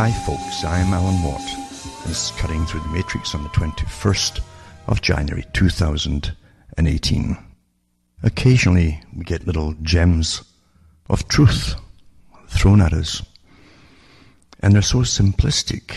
Hi folks, I'm Alan Watt. This is Cutting Through the Matrix on the 21st of January 2018. Occasionally we get little gems of truth thrown at us, and they're so simplistic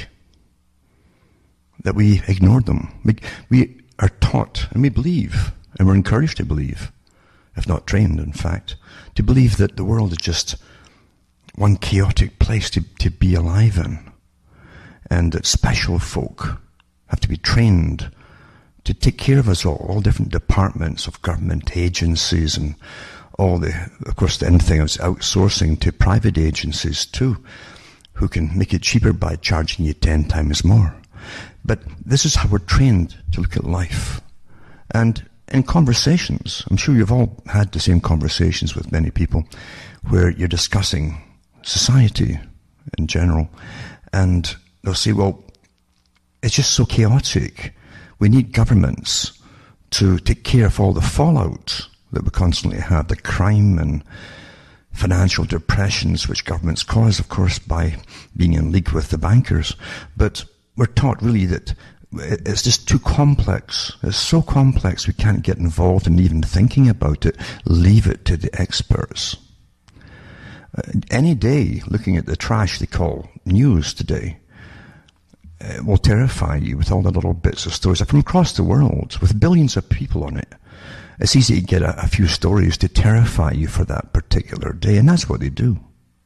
that we ignore them. We are taught, and we believe, and we're encouraged to believe, if not trained in fact, to believe that the world is just one chaotic place to be alive in, and that special folk have to be trained to take care of us all different departments of government agencies, and of course, anything is outsourcing to private agencies too, who can make it cheaper by charging you 10 times more. But this is how we're trained to look at life. And in conversations, I'm sure you've all had the same conversations with many people where you're discussing society in general, and they'll say, well, it's just so chaotic. We need governments to take care of all the fallout that we constantly have, the crime and financial depressions which governments cause, of course, by being in league with the bankers. But we're taught really that it's just too complex. It's so complex we can't get involved in even thinking about it. Leave it to the experts. Any day, looking at the trash they call news today, will terrify you with all the little bits of stories from across the world, with billions of people on it. It's easy to get a few stories to terrify you for that particular day, and that's what they do.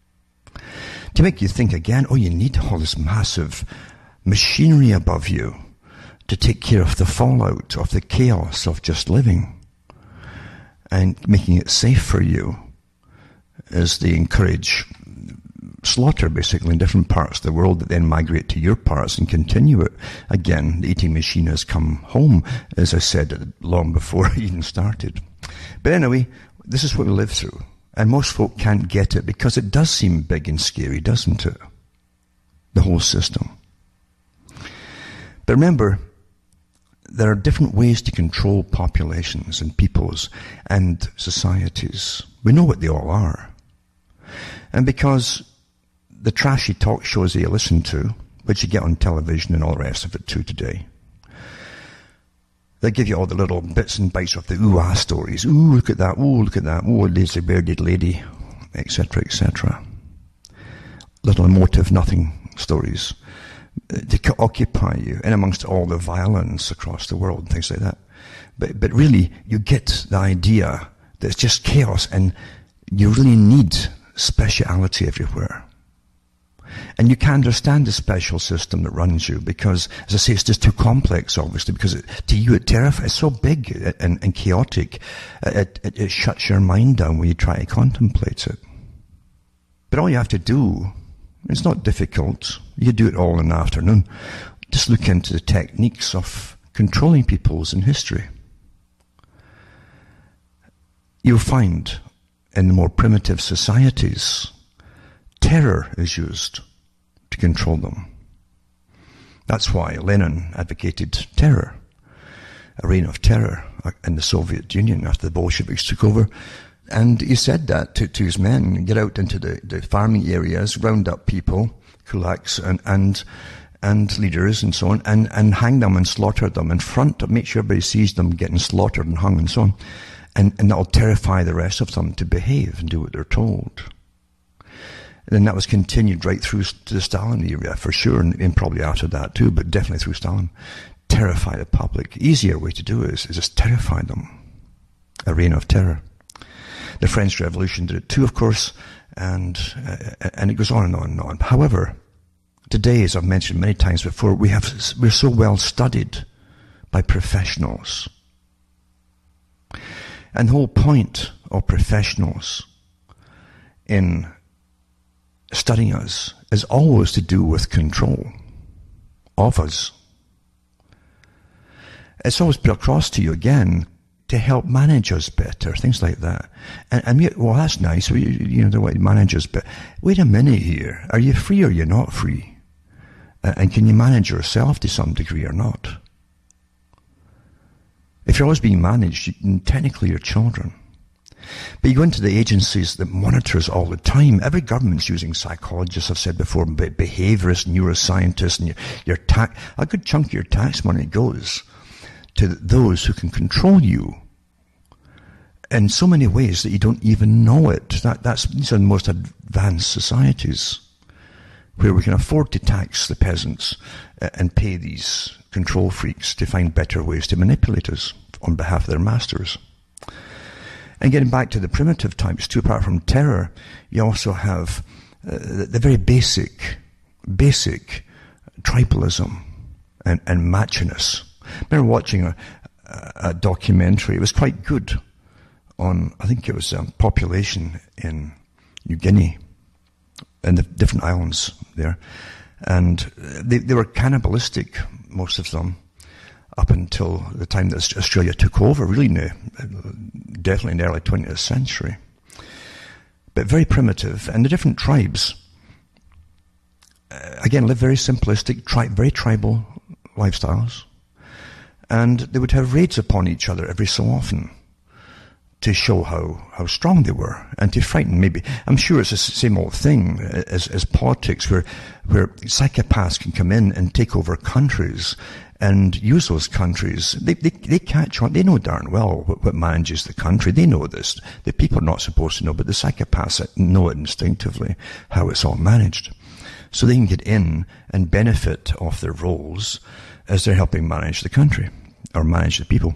To make you think again, you need all this massive machinery above you to take care of the fallout of the chaos of just living, and making it safe for you as they encourage slaughter, basically, in different parts of the world that then migrate to your parts and continue it. Again, the eating machine has come home, as I said, long before I even started. But anyway, this is what we live through. And most folk can't get it because it does seem big and scary, doesn't it? The whole system. But remember, there are different ways to control populations and peoples and societies. We know what they all are. And because the trashy talk shows that you listen to, which you get on television and all the rest of it too today, they give you all the little bits and bites of the ooh-ah stories. Ooh, look at that. Ooh, look at that. Oh, there's a bearded lady, etc., etc. Little emotive nothing stories to occupy you, in amongst all the violence across the world, things like that. But really, you get the idea that it's just chaos, and you really need speciality everywhere. And you can't understand the special system that runs you because, as I say, it's just too complex, obviously, because to you it terrifies. It's so big and chaotic, it shuts your mind down when you try to contemplate it. But all you have to do, it's not difficult, you do it all in the afternoon, just look into the techniques of controlling peoples in history. You'll find in the more primitive societies, terror is used to control them. That's why Lenin advocated terror, a reign of terror in the Soviet Union after the Bolsheviks took over. And he said that to his men, get out into the farming areas, round up people, kulaks and leaders and so on, and hang them and slaughter them in front of, make sure everybody sees them getting slaughtered and hung and so on. And that'll terrify the rest of them to behave and do what they're told. And then that was continued right through to the Stalin era, for sure, and probably after that too, but definitely through Stalin. Terrify the public. Easier way to do it is just terrify them. A reign of terror. The French Revolution did it too, of course, and it goes on and on and on. However, today, as I've mentioned many times before, we're so well studied by professionals. And the whole point of professionals in studying us is always to do with control of us. It's always put across to you again to help manage us better, things like that. And well, that's nice. The way to manage us, but wait a minute here. Are you free or are you not free? And can you manage yourself to some degree or not? If you're always being managed, technically you're children. But you go into the agencies that monitor us all the time. Every government's using psychologists, I've said before, behaviorists, neuroscientists, and a good chunk of your tax money goes to those who can control you in so many ways that you don't even know it. These are the most advanced societies where we can afford to tax the peasants and pay these control freaks to find better ways to manipulate us on behalf of their masters. And getting back to the primitive types too, apart from terror, you also have the very basic tribalism and machiness. I remember watching a documentary. It was quite good on, I think it was population in New Guinea and the different islands there. And they were cannibalistic, most of them, up until the time that Australia took over, really definitely in the early 20th century. But very primitive. And the different tribes, again, live very simplistic, very tribal lifestyles. And they would have raids upon each other every so often to show how strong they were and to frighten maybe. I'm sure it's the same old thing as politics where psychopaths can come in and take over countries and use those countries. They catch on. They know darn well what manages the country. They know this. The people are not supposed to know, but the psychopaths know it instinctively, how it's all managed. So they can get in and benefit off their roles as they're helping manage the country or manage the people.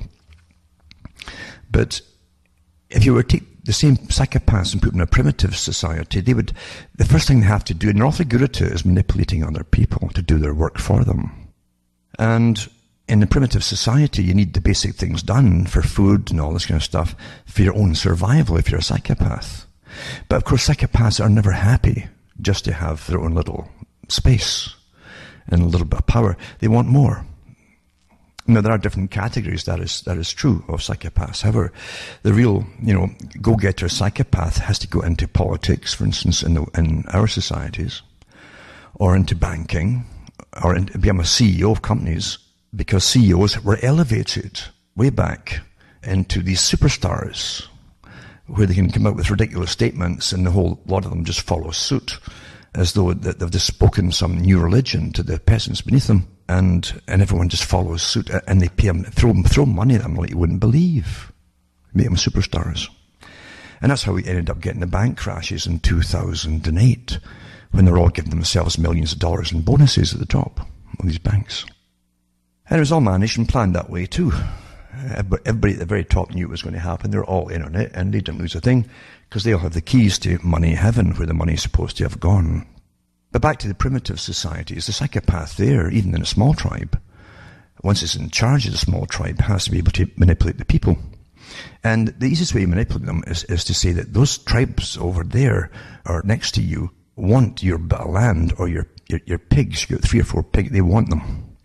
But if you were to take the same psychopaths and put them in a primitive society, the first thing they have to do, and they're awfully good at it, is manipulating other people to do their work for them. And in a primitive society, you need the basic things done for food and all this kind of stuff for your own survival if you're a psychopath. But of course, psychopaths are never happy just to have their own little space and a little bit of power. They want more. Now, there are different categories, that is true, of psychopaths. However, the real, go-getter psychopath has to go into politics, for instance, in our societies, or into banking, or become a CEO of companies, because CEOs were elevated way back into these superstars, where they can come out with ridiculous statements and the whole lot of them just follow suit, as though they've just spoken some new religion to the peasants beneath them. And everyone just follows suit, and they pay them, throw money at them like you wouldn't believe. Make them superstars. And that's how we ended up getting the bank crashes in 2008, when they're all giving themselves millions of dollars in bonuses at the top of these banks. And it was all managed and planned that way too. Everybody at the very top knew it was going to happen. They were all in on it, and they didn't lose a thing, because they all have the keys to money heaven, where the money is supposed to have gone. But back to the primitive societies, the psychopath there, even in a small tribe, once it's in charge of the small tribe, has to be able to manipulate the people. And the easiest way to manipulate them is to say that those tribes over there are next to you want your bit of land or your pigs. You got 3 or 4 pigs, they want them.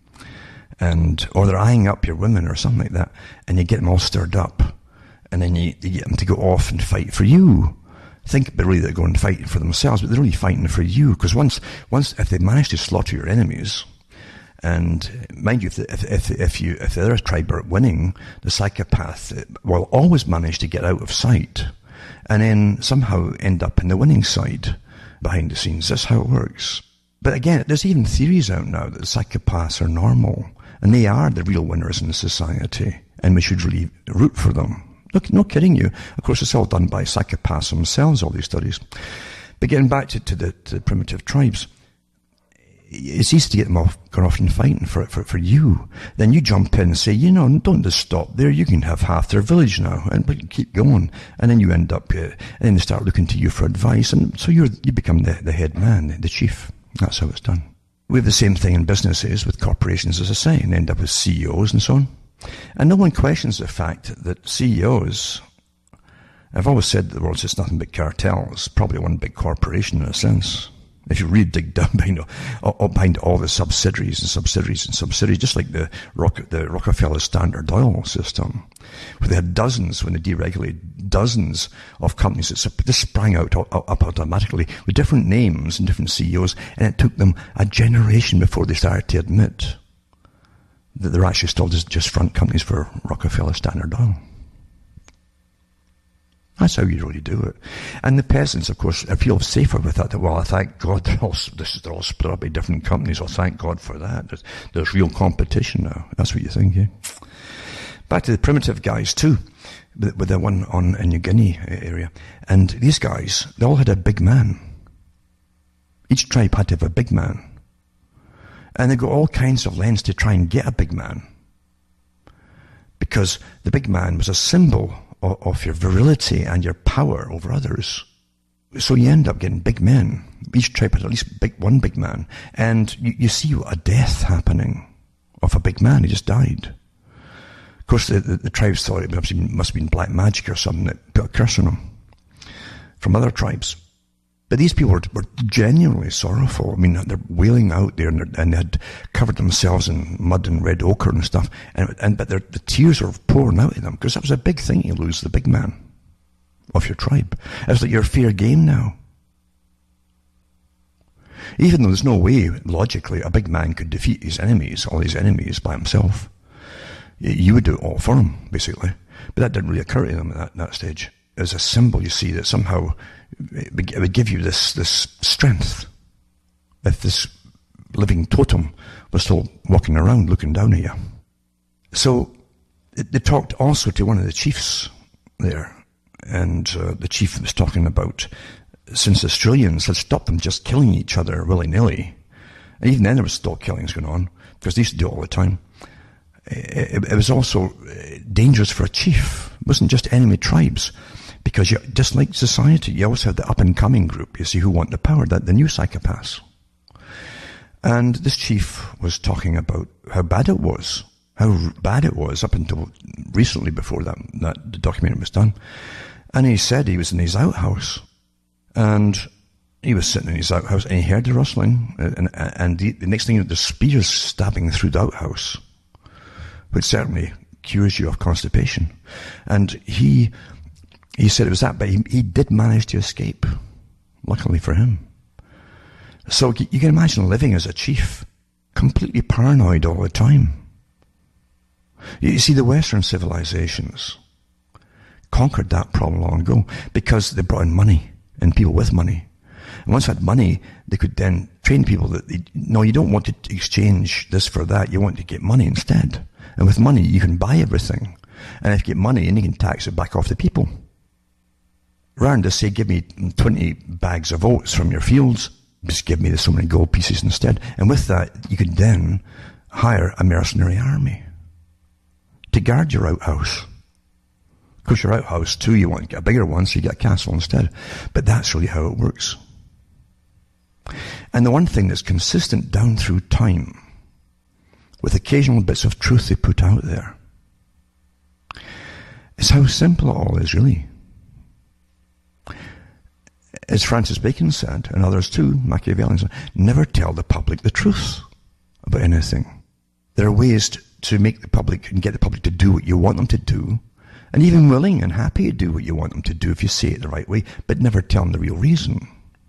Or they're eyeing up your women or something like that, and you get them all stirred up. And then you get them to go off and fight for you. Think really they're going to fight for themselves, but they're really fighting for you. Because once if they manage to slaughter your enemies, and mind you, if the other tribe are winning, the psychopath will always manage to get out of sight, and then somehow end up in the winning side behind the scenes. That's how it works. But again, there's even theories out now that the psychopaths are normal, and they are the real winners in the society, and we should really root for them. Look, no kidding you. Of course, it's all done by psychopaths themselves, all these studies. But getting back to the primitive tribes, it's easy to get them going off and fighting for you. Then you jump in and say, don't just stop there. You can have half their village now, and keep going. And then you end up, and then they start looking to you for advice. And so you become the head man, the chief. That's how it's done. We have the same thing in businesses with corporations, as I say, and end up as CEOs and so on. And no one questions the fact that CEOs, I've always said that the world's just nothing but cartels, probably one big corporation in a sense. If you really dig down behind all the subsidiaries, just like the Rockefeller Standard Oil system, where they had dozens, when they deregulated, dozens of companies that just sprang up automatically with different names and different CEOs, and it took them a generation before they started to admit that they're actually still just front companies for Rockefeller Standard Oil. That's how you really do it. And the peasants, of course, feel safer with that. Well, I thank God they're all split up by different companies. Well, thank God for that. There's real competition now. That's what you think, yeah? Back to the primitive guys, too, with the one in New Guinea area. And these guys, they all had a big man. Each tribe had to have a big man. And they go all kinds of lengths to try and get a big man. Because the big man was a symbol of your virility and your power over others. So you end up getting big men. Each tribe had at least one big man. And you see a death happening of a big man. He just died. Of course, the tribes thought it must have been black magic or something that put a curse on him from other tribes. But these people were genuinely sorrowful. I mean, they're wailing out there, and they had covered themselves in mud and red ochre and stuff. But the tears were pouring out of them, because that was a big thing to lose the big man of your tribe. It's like you're fair game now. Even though there's no way, logically, a big man could defeat all his enemies by himself. You would do it all for him, basically. But that didn't really occur to them at that stage. As a symbol, you see, that somehow it would give you this strength. If this living totem was still walking around looking down at you. So they talked also to one of the chiefs there, and the chief was talking about, since the Australians had stopped them just killing each other willy-nilly, and even then there was still killings going on, because they used to do it all the time. It was also dangerous for a chief. It wasn't just enemy tribes. Because just like society, you always have the up-and-coming group, you see, who want the power, the new psychopaths. And this chief was talking about how bad it was up until recently, before that the documentary was done. And he said he was in his outhouse, and he was sitting in his outhouse, and he heard the rustling, and the next thing, there's spears stabbing through the outhouse, which certainly cures you of constipation. And he said it was that, but he did manage to escape, luckily for him. So you can imagine living as a chief, completely paranoid all the time. You see, the Western civilizations conquered that problem long ago because they brought in money and people with money. And once they had money, they could then train people that, no, you don't want to exchange this for that, you want to get money instead. And with money, you can buy everything. And if you get money, and you can tax it back off the people. Rather than just say, give me 20 bags of oats from your fields, just give me so many gold pieces instead. And with that, you could then hire a mercenary army to guard your outhouse. Of course, your outhouse, too, you want to get a bigger one, so you get a castle instead. But that's really how it works. And the one thing that's consistent down through time, with occasional bits of truth they put out there, is how simple it all is, really. As Francis Bacon said, and others too, Machiavelli said, never tell the public the truth about anything. There are ways to make the public and get the public to do what you want them to do, and even willing and happy to do what you want them to do if you say it the right way, but never tell them the real reason.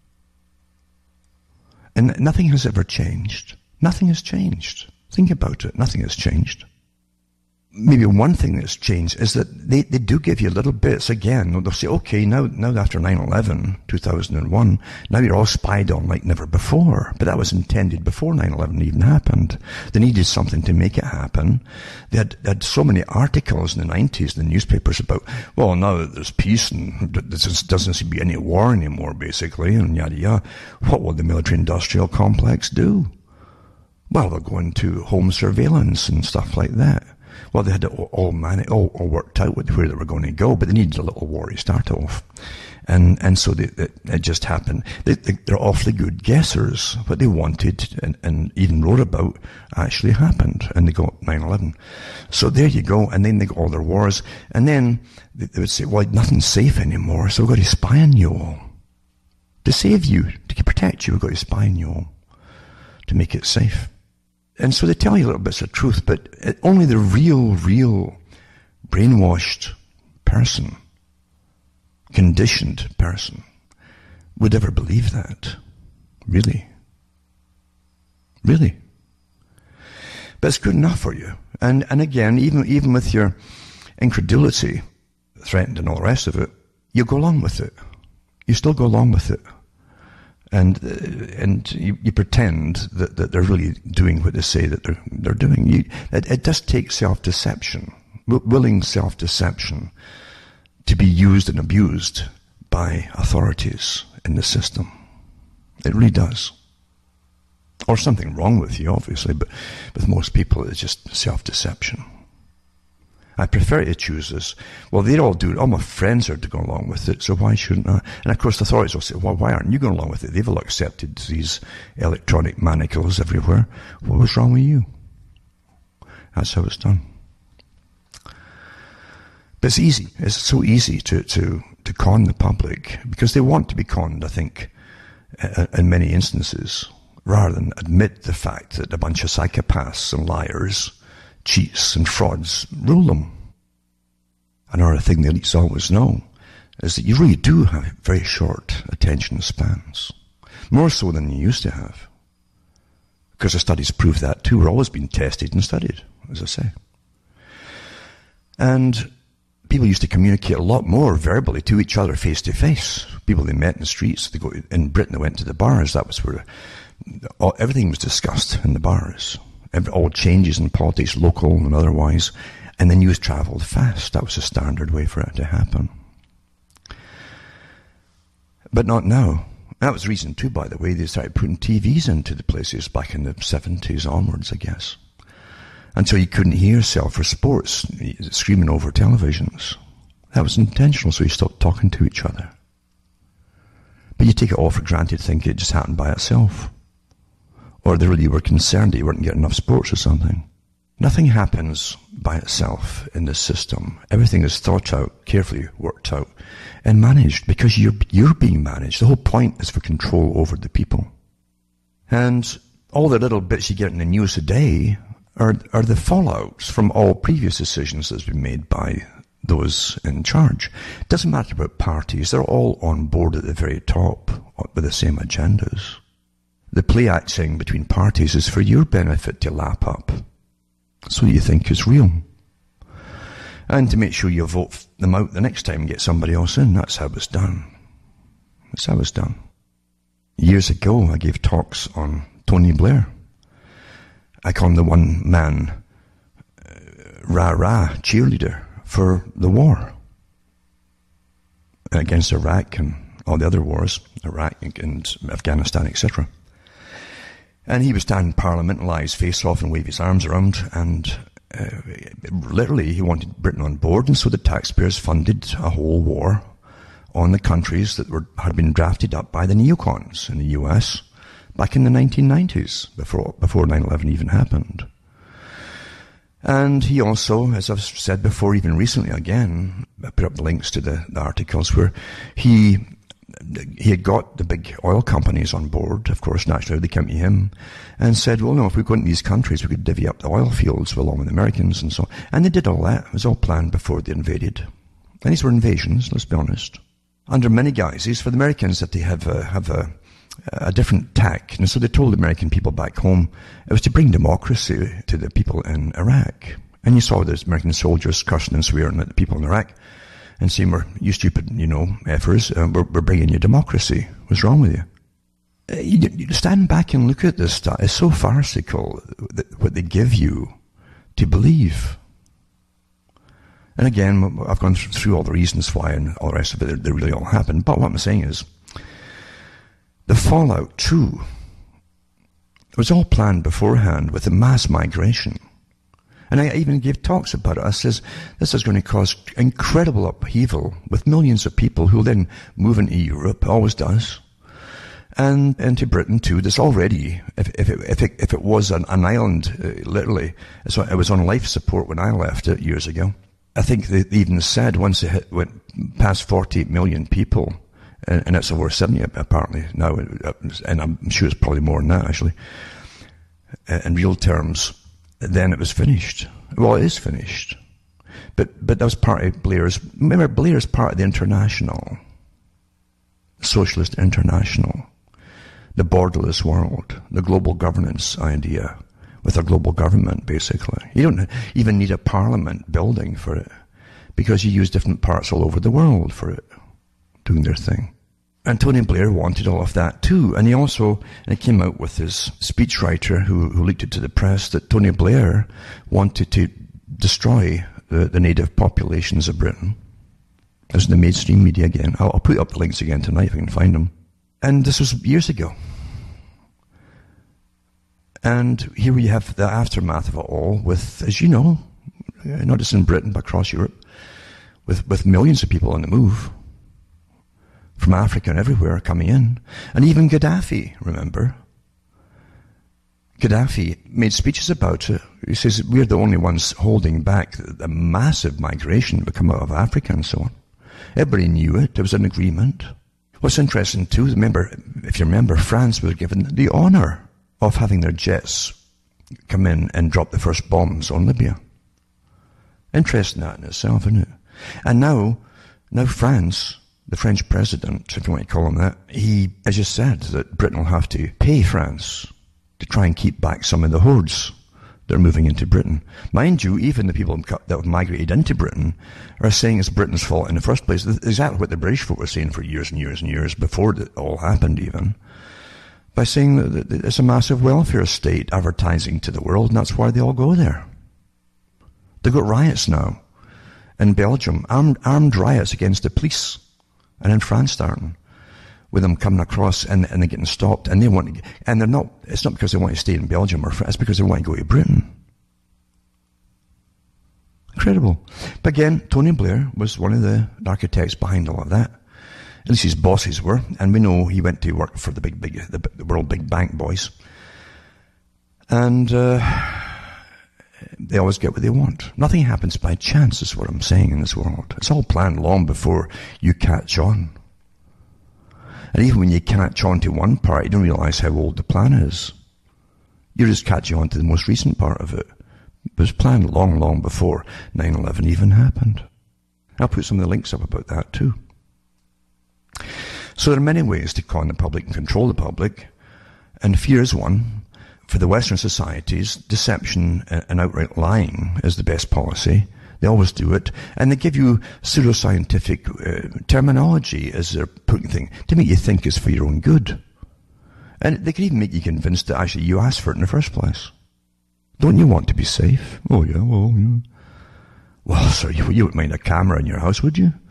And nothing has ever changed. Nothing has changed. Think about it. Nothing has changed. Maybe one thing that's changed is that they do give you little bits again. They'll say, okay, now after 9/11, 2001, now you're all spied on like never before. But that was intended before 9/11 even happened. They needed something to make it happen. They had so many articles in the 90s in the newspapers about, well, now that there's peace and there doesn't seem to be any war anymore, basically, and yada yada. What will the military-industrial complex do? Well, they'll go into home surveillance and stuff like that. Well, they had it all worked out with where they were going to go, but they needed a little war to start off. And so it just happened. They're awfully good guessers. What they wanted and even wrote about actually happened. And they got 9/11. So there you go. And then they got all their wars. And then they would say, well, nothing's safe anymore, so we've got to spy on you all. To save you, to protect you, we've got to spy on you all to make it safe. And so they tell you little bits of truth, but only the real brainwashed person, conditioned person, would ever believe that. Really. Really. But it's good enough for you. And again, even with your incredulity threatened and all the rest of it, you go along with it. You still go along with it. And you pretend that they're really doing what they say that they're doing. It does take self-deception, willing self-deception, to be used and abused by authorities in the system. It really does. Or something wrong with you, obviously, but with most people it's just self-deception. I prefer to choose this. Well, they all do it. All my friends are to go along with it, so why shouldn't I? And of course the authorities will say, well, why aren't you going along with it? They've all accepted these electronic manacles everywhere. What was wrong with you? That's how it's done. But it's easy. It's so easy to con the public, because they want to be conned, I think, in many instances, rather than admit the fact that a bunch of psychopaths and liars, cheats and frauds rule them. Another thing the elites always know is that you really do have very short attention spans. More so than you used to have. Because the studies prove that too. We're always being tested and studied, as I say. And people used to communicate a lot more verbally to each other face to face. People they met in the streets, in Britain they went to the bars. That was where everything was discussed in the bars. All changes in politics, local and otherwise, and the news travelled fast. That was the standard way for it to happen. But not now. That was the reason too, by the way, they started putting TVs into the places back in the 70s onwards, I guess. Until you couldn't hear yourself for sports, screaming over televisions. That was intentional, so you stopped talking to each other. But you take it all for granted, think it just happened by itself. Or they really were concerned that you weren't getting enough sports or something. Nothing happens by itself in this system. Everything is thought out, carefully worked out, and managed, because you're being managed. The whole point is for control over the people. And all the little bits you get in the news today are the fallouts from all previous decisions that's been made by those in charge. It doesn't matter about parties. They're all on board at the very top with the same agendas. The play acting between parties is for your benefit to lap up, so you think is real. And to make sure you vote them out the next time and get somebody else in. That's how it's done. That's how it's done. Years ago, I gave talks on Tony Blair. I call him the one-man rah-rah cheerleader for the war against Iraq and all the other wars, Iraq and Afghanistan, etc. And he would stand in Parliament and lie his face off and wave his arms around, and literally he wanted Britain on board, and so the taxpayers funded a whole war on the countries that had been drafted up by the neocons in the US back in the 1990s, before 9/11 even happened. And he also, as I've said before, even recently again, I put up links to the articles where he had got the big oil companies on board, of course, naturally they came to him, and said, well, no, if we go into these countries, we could divvy up the oil fields along with the Americans and so on. And they did all that. It was all planned before they invaded. And these were invasions, let's be honest. Under many guises, for the Americans, that they have a different tack. And so they told the American people back home it was to bring democracy to the people in Iraq. And you saw those American soldiers cursing and swearing at the people in Iraq and saying, you stupid, effers, we're bringing you democracy. What's wrong with you? You stand back and look at this stuff. It's so farcical, what they give you to believe. And again, I've gone through all the reasons why and all the rest of it, they really all happened. But what I'm saying is, the fallout, too, it was all planned beforehand with the mass migration. And I even gave talks about it. I says, this is going to cause incredible upheaval with millions of people who will then move into Europe, always does, and into Britain too. There's already, if it was an island, literally, so it was on life support when I left it years ago. I think they even said once it went past 48 million people, and it's over 70 apparently now, and I'm sure it's probably more than that actually, in real terms, then it was finished. Well, it is finished. But that was part of Blair's, remember Blair's part of the International, Socialist International, the borderless world, the global governance idea, with a global government basically. You don't even need a parliament building for it, because you use different parts all over the world for it. doing their thing. And Tony Blair wanted all of that too. And he came out with his speechwriter who leaked it to the press that Tony Blair wanted to destroy the native populations of Britain. This is the mainstream media again. I'll put up the links again tonight if I can find them. And this was years ago. And here we have the aftermath of it all with, as you know, not just in Britain, but across Europe, with millions of people on the move. From Africa and everywhere coming in. And even Gaddafi, remember? Gaddafi made speeches about it. He says, we're the only ones holding back the massive migration that come out of Africa and so on. Everybody knew it. There was an agreement. What's interesting too, if you remember, France was given the honour of having their jets come in and drop the first bombs on Libya. Interesting that in itself, isn't it? And now France, the French president, if you want to call him that, he has just said that Britain will have to pay France to try and keep back some of the hordes that are moving into Britain. Mind you, even the people that have migrated into Britain are saying it's Britain's fault in the first place. Exactly what the British folk were saying for years and years and years before it all happened even. By saying that it's a massive welfare state advertising to the world, and that's why they all go there. They've got riots now in Belgium, armed riots against the police. And in France starting, with them coming across and they're getting stopped, and it's not because they want to stay in Belgium or France, it's because they want to go to Britain. Incredible. But again, Tony Blair was one of the architects behind all of that. At least his bosses were, and we know he went to work for the world big bank boys. And they always get what they want. Nothing happens by chance, is what I'm saying in this world. It's all planned long before you catch on. And even when you catch on to one part, you don't realize how old the plan is. You're just catching on to the most recent part of it. It was planned long, long before 9/11 even happened. I'll put some of the links up about that too. So there are many ways to con the public and control the public, and fear is one. For the Western societies, deception and outright lying is the best policy. They always do it. And they give you pseudoscientific terminology as they're putting things to make you think it's for your own good. And they can even make you convinced that actually you asked for it in the first place. Don't you want to be safe? Oh, yeah, well, yeah. Well, sir, you wouldn't mind a camera in your house, would you?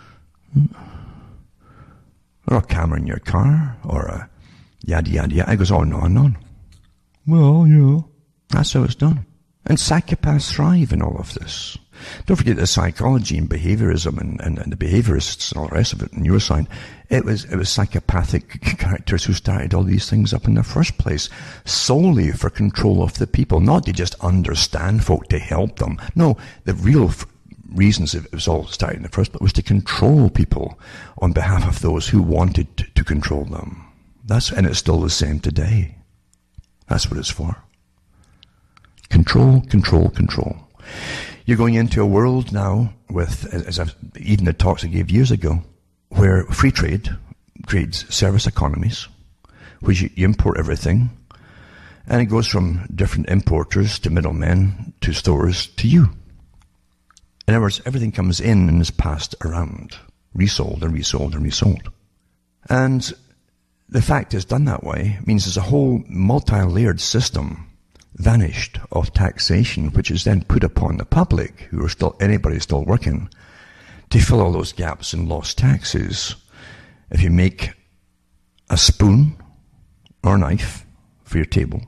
Or a camera in your car? Or a yada, yada, yada. It goes on and on. Well, yeah. That's how it's done. And psychopaths thrive in all of this. Don't forget the psychology and behaviorism and the behaviorists and all the rest of it in neuroscience. It was psychopathic characters who started all these things up in the first place, solely for control of the people, not to just understand folk to help them. No, the real reasons it was all started in the first place was to control people on behalf of those who wanted to control them. And it's still the same today. That's what it's for. Control, control, control. You're going into a world now with, even the talks I gave years ago, where free trade creates service economies, which you import everything, and it goes from different importers to middlemen to stores to you. In other words, everything comes in and is passed around, resold and resold and resold. And the fact it's done that way means there's a whole multi-layered system vanished of taxation, which is then put upon the public, who are anybody still working, to fill all those gaps in lost taxes. If you make a spoon or a knife for your table,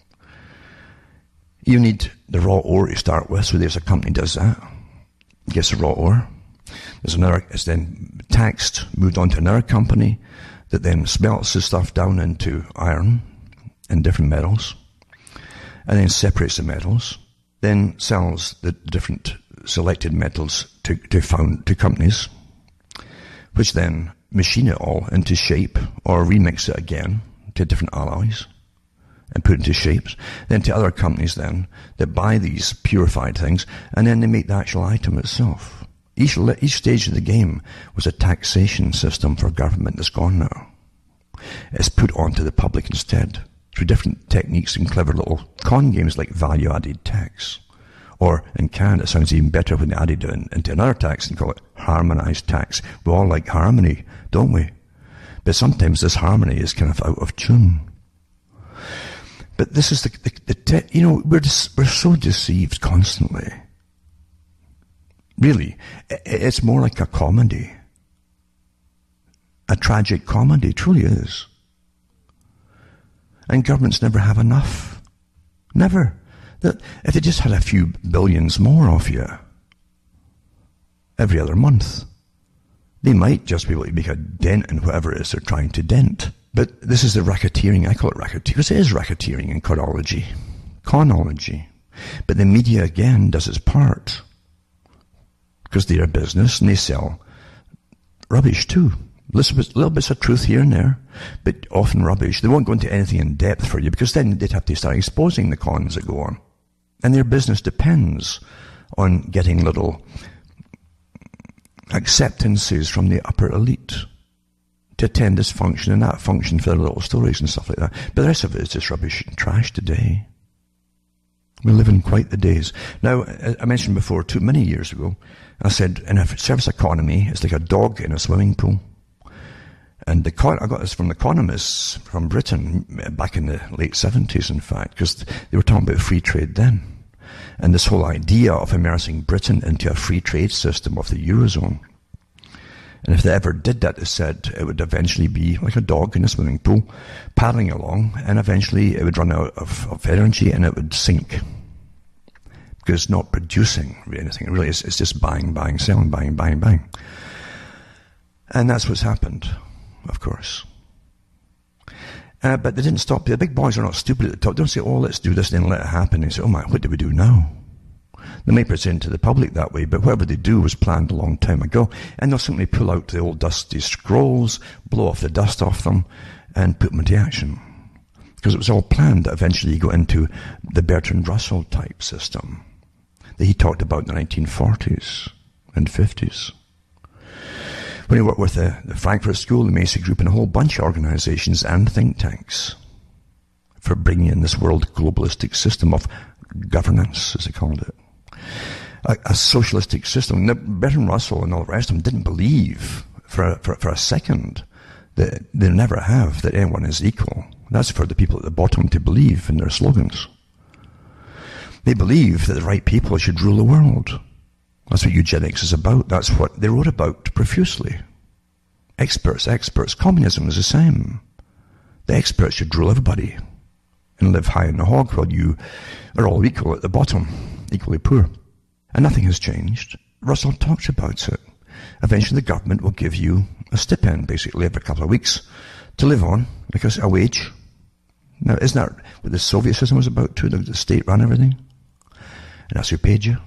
you need the raw ore to start with, so there's a company that does that. Gets the raw ore. There's another, it's then taxed, moved on to another company that then smelts the stuff down into iron and different metals, and then separates the metals, then sells the different selected metals to companies, which then machine it all into shape or remix it again to different alloys and put it into shapes, then to other companies then that buy these purified things, and then they make the actual item itself. Each stage of the game was a taxation system for government that's gone now. It's put onto the public instead, through different techniques and clever little con games like value-added tax, Or in Canada, it sounds even better when they added it into another tax and call it harmonized tax. We all like harmony, don't we? But sometimes this harmony is kind of out of tune. But this is we're so deceived constantly. Really, it's more like a comedy. A tragic comedy, it truly is. And governments never have enough. Never. If they just had a few billions more of you every other month, they might just be able to make a dent in whatever it is they're trying to dent. But this is the racketeering. I call it racketeering because it is racketeering in conology. But the media, again, does its part because they're a business and they sell rubbish too. Little bits of truth here and there, but often rubbish. They won't go into anything in depth for you because then they'd have to start exposing the cons that go on. And their business depends on getting little acceptances from the upper elite to attend this function and that function for their little stories and stuff like that. But the rest of it is just rubbish and trash today. We live in quite the days. Now, I mentioned before, many years ago, I said, in a service economy, it's like a dog in a swimming pool. And I got this from economists from Britain back in the late 70s, in fact, because they were talking about free trade then. And this whole idea of immersing Britain into a free trade system of the Eurozone. And if they ever did that, they said it would eventually be like a dog in a swimming pool, paddling along, and eventually it would run out of energy and it would sink. Because it's not producing anything. Really, it's just buying, selling, buying. And that's what's happened, of course. But they didn't stop. The big boys are not stupid at the top. Don't say, oh, let's do this, then let it happen. And say, oh my, what do we do now? They may present to the public that way, but whatever they do was planned a long time ago. And they'll simply pull out the old dusty scrolls, blow off the dust off them, and put them into action. Because it was all planned that eventually you go into the Bertrand Russell type system that he talked about in the 1940s and 50s. When he worked with the Frankfurt School, the Macy Group, and a whole bunch of organizations and think tanks for bringing in this world globalistic system of governance, as they called it. A socialistic system. Now, Bertrand Russell and all the rest of them didn't believe for a second that they never have that anyone is equal. That's for the people at the bottom to believe in their slogans. They believe that the right people should rule the world. That's what eugenics is about. That's what they wrote about profusely. Experts. Communism is the same. The experts should rule everybody and live high in the hog while you are all equal at the bottom, equally poor. And nothing has changed. Russell talks about it. Eventually the government will give you a stipend, basically, every couple of weeks to live on, because a wage. Now, isn't that what the Soviet system was about too? The state ran everything. And that's who paid you.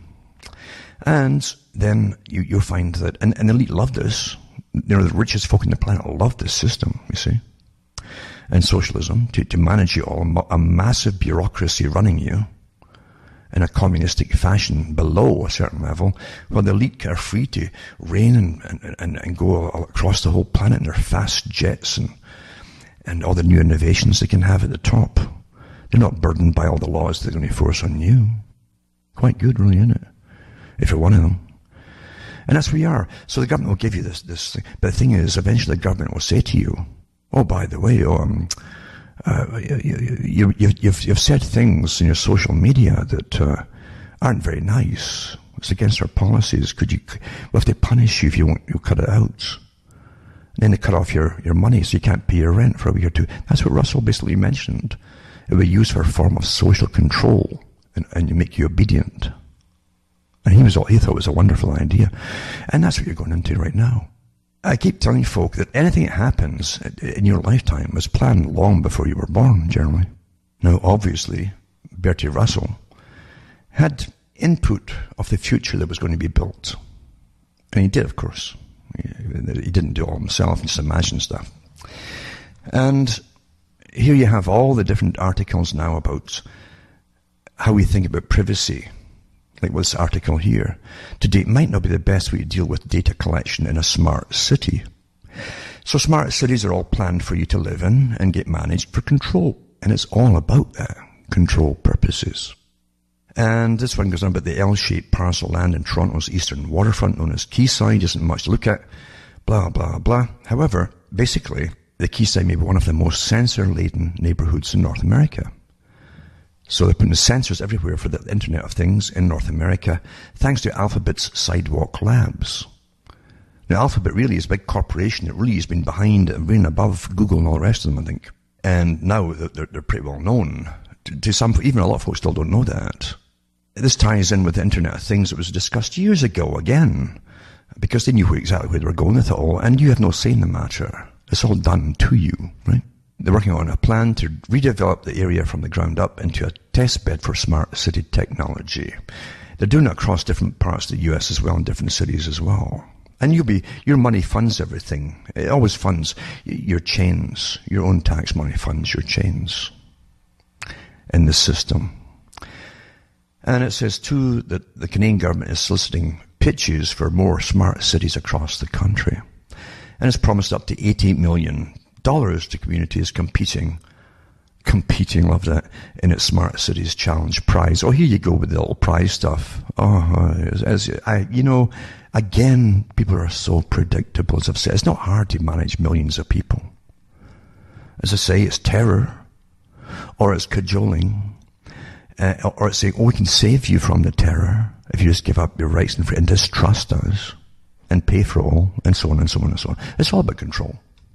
And then you'll find that, and the elite love this. The richest folk on the planet love this system, you see. And socialism, to manage you all, a massive bureaucracy running you in a communistic fashion below a certain level, while the elite are free to reign and go across the whole planet in their fast jets and all the new innovations they can have at the top. They're not burdened by all the laws they're going to force on you. Quite good, really, isn't it? If you're one of them. And that's where you are. So the government will give you this thing. But the thing is, eventually the government will say to you, oh, by the way, you've said things in your social media that aren't very nice. It's against our policies. We'll have to punish you if you'll cut it out. And then they cut off your money so you can't pay your rent for a week or two. That's what Russell basically mentioned. It will be used for a form of social control and make you obedient. And he thought it was a wonderful idea. And that's what you're going into right now. I keep telling folk that anything that happens in your lifetime was planned long before you were born, generally. Now, obviously, Bertie Russell had input of the future that was going to be built. And he did, of course. He didn't do it all himself, just imagine stuff. And here you have all the different articles now about how we think about privacy. Like this article here. Today might not be the best way to deal with data collection in a smart city. So smart cities are all planned for you to live in and get managed for control. And it's all about that, control purposes. And this one goes on about the L-shaped parcel land in Toronto's eastern waterfront known as Quayside. Isn't much to look at. Blah, blah, blah. However, basically, the Quayside may be one of the most sensor-laden neighborhoods in North America. So they're putting sensors everywhere for the Internet of Things in North America, thanks to Alphabet's Sidewalk Labs. Now, Alphabet really is a big corporation. It really has been behind and been above Google and all the rest of them, I think. And now they're pretty well known. To some, even a lot of folks still don't know that. This ties in with the Internet of Things that was discussed years ago again, because they knew exactly where they were going with it all, and you have no say in the matter. It's all done to you, right? They're working on a plan to redevelop the area from the ground up into a test bed for smart city technology. They're doing it across different parts of the US as well, in different cities as well. And your money funds everything. It always funds your chains. Your own tax money funds your chains in the system. And it says too that the Canadian government is soliciting pitches for more smart cities across the country. And it's promised up to $88 million to communities competing, love that, in its Smart Cities Challenge prize. Oh, here you go with the little prize stuff. Again, people are so predictable. As I've said, it's not hard to manage millions of people. As I say, it's terror, or it's cajoling, or it's saying, we can save you from the terror if you just give up your rights and distrust us and pay for all, and so on and so on and so on. It's all about control.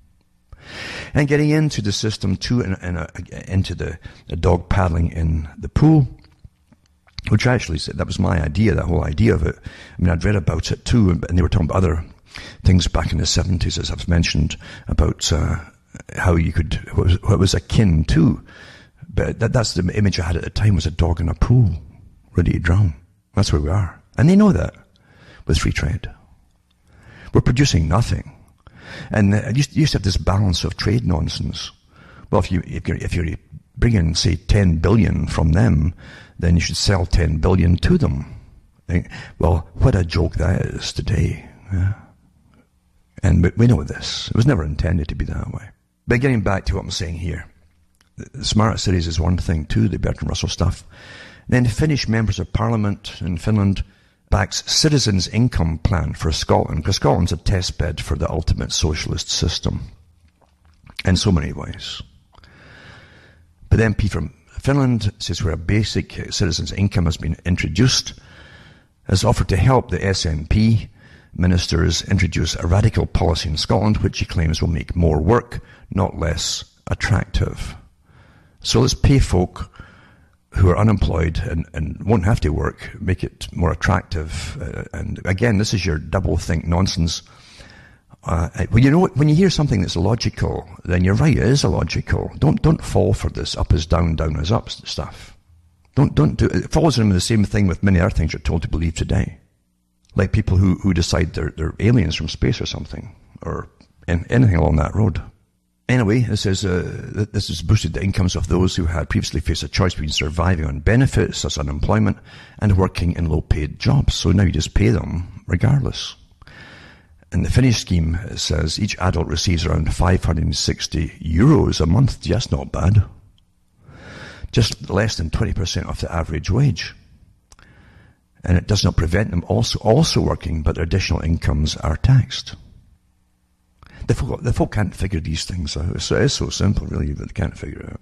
And getting into the system too, into the dog paddling in the pool, which I actually said that was my idea, that whole idea of it. I mean, I'd read about it too, and they were talking about other things back in the 70s, as I've mentioned, about how you could, what was akin to, but that's the image I had at the time, was a dog in a pool, ready to drown. That's where we are. And they know that with free trade. We're producing nothing. And you used to have this balance of trade nonsense. Well, if you're bringing, say, 10 billion from them, then you should sell 10 billion to them. Well, what a joke that is today. Yeah. And we know this. It was never intended to be that way. But getting back to what I'm saying here, the smart cities is one thing too, the Bertrand Russell stuff. Then the Finnish members of Parliament in Finland backs Citizens' Income Plan for Scotland, because Scotland's a test bed for the ultimate socialist system in so many ways. But the MP from Finland says where a basic citizens' income has been introduced, has offered to help the SNP ministers introduce a radical policy in Scotland, which he claims will make more work, not less, attractive. So let's pay folk who are unemployed and won't have to work, make it more attractive. And again, this is your double-think nonsense. Well, you know what? When you hear something that's illogical, then you're right, it is illogical. Don't fall for this up is down, down is up stuff. Don't do it. It follows in the same thing with many other things you're told to believe today. Like people who decide they're aliens from space or something, or anything along that road. Anyway, it says this has boosted the incomes of those who had previously faced a choice between surviving on benefits, such as unemployment, and working in low-paid jobs. So now you just pay them regardless. In the Finnish scheme, it says each adult receives around 560 euros a month. Just not bad. Just less than 20% of the average wage. And it does not prevent them also working, but their additional incomes are taxed. The folk can't figure these things out. It's so simple, really, that they can't figure it out.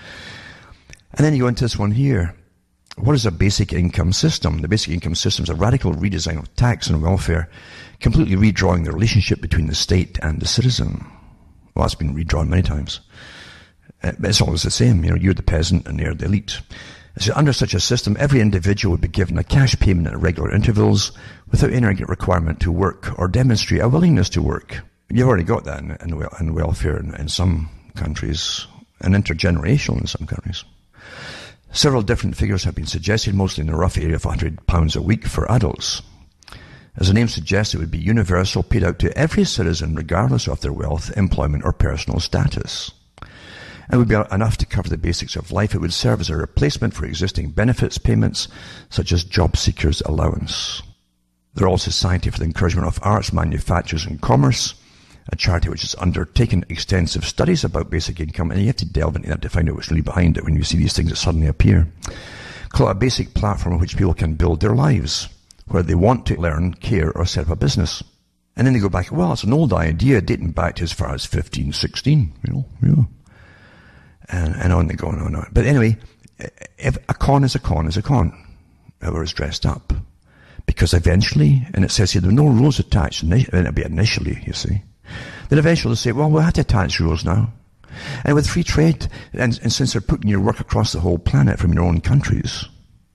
And then you go into this one here. What is a basic income system? The basic income system is a radical redesign of tax and welfare, completely redrawing the relationship between the state and the citizen. Well, it's been redrawn many times. But it's always the same. You're the peasant and they're the elite. So under such a system, every individual would be given a cash payment at regular intervals without any requirement to work or demonstrate a willingness to work. You've already got that in welfare in some countries, and intergenerational in some countries. Several different figures have been suggested, mostly in the rough area of £100 a week for adults. As the name suggests, it would be universal, paid out to every citizen regardless of their wealth, employment or personal status. It would be enough to cover the basics of life. It would serve as a replacement for existing benefits payments, such as job seekers allowance. The Royal Society for the Encouragement of Arts, Manufactures and Commerce, a charity which has undertaken extensive studies about basic income, and you have to delve into that to find out what's really behind it when you see these things that suddenly appear, call it a basic platform on which people can build their lives, where they want to learn, care, or set up a business. And then they go back, well, it's an old idea dating back to as far as 1516, yeah. And on they go, and on. But anyway, if a con is a con is a con, however it's dressed up. Because eventually, and it says here, there are no rules attached, and it'll be initially, you see. Then eventually they'll say, well, we'll have to attach rules now. And with free trade, and since they're putting your work across the whole planet from your own countries,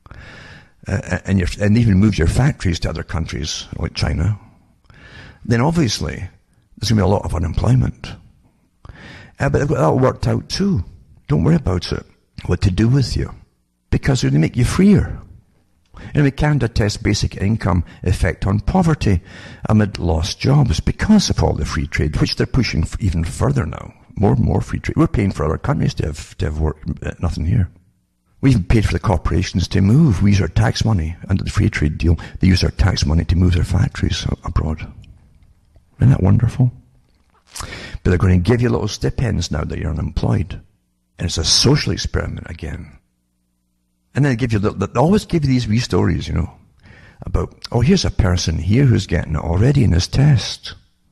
and even move your factories to other countries, like China, then obviously there's going to be a lot of unemployment. But they've got that all worked out too. Don't worry about it, what to do with you. Because they're going to make you freer. And Canada tests basic income effect on poverty amid lost jobs because of all the free trade, which they're pushing even further now. More and more free trade. We're paying for other countries to have work, nothing here. We even paid for the corporations to move. We use our tax money under the free trade deal. They use our tax money to move their factories abroad. Isn't that wonderful? But they're going to give you little stipends now that you're unemployed. And it's a social experiment again. And then they always give you these wee stories, about, oh, here's a person here who's getting it already in his test.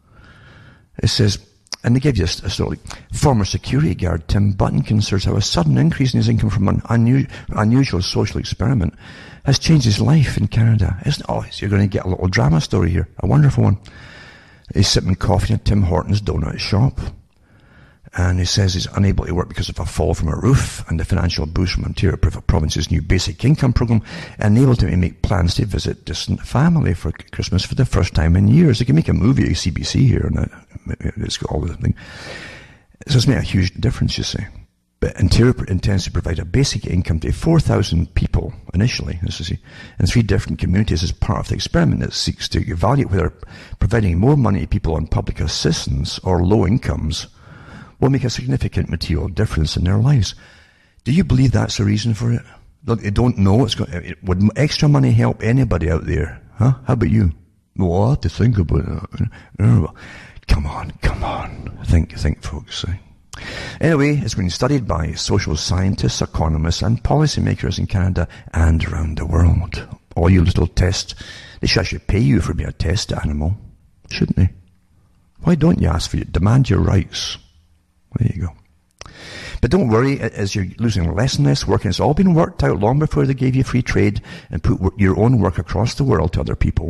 It says, and they give you a story. Former security guard Tim Button considers how a sudden increase in his income from an unusual social experiment has changed his life in Canada. So you're going to get a little drama story here, a wonderful one. He's sipping coffee in a Tim Hortons donut shop. And he says he's unable to work because of a fall from a roof, and the financial boost from Ontario Province's new basic income program enabled him to make plans to visit distant family for Christmas for the first time in years. They can make a movie at CBC here, and it's got all the thing. So it's made a huge difference, you see. But Ontario intends to provide a basic income to 4,000 people initially, in 3 different communities as part of the experiment that seeks to evaluate whether providing more money to people on public assistance or low incomes will make a significant material difference in their lives. Do you believe that's the reason for it? Look, they don't know would extra money help anybody out there? Huh? How about you? Well, I'll have to think about it. Come on. Think, folks. Anyway, it's been studied by social scientists, economists, and policymakers in Canada and around the world. All you little tests, they should actually pay you for being a test animal, shouldn't they? Why don't you ask for it? Demand your rights. There you go. But don't worry, as you're losing less and less work, and it's all been worked out long before they gave you free trade and put your own work across the world to other people.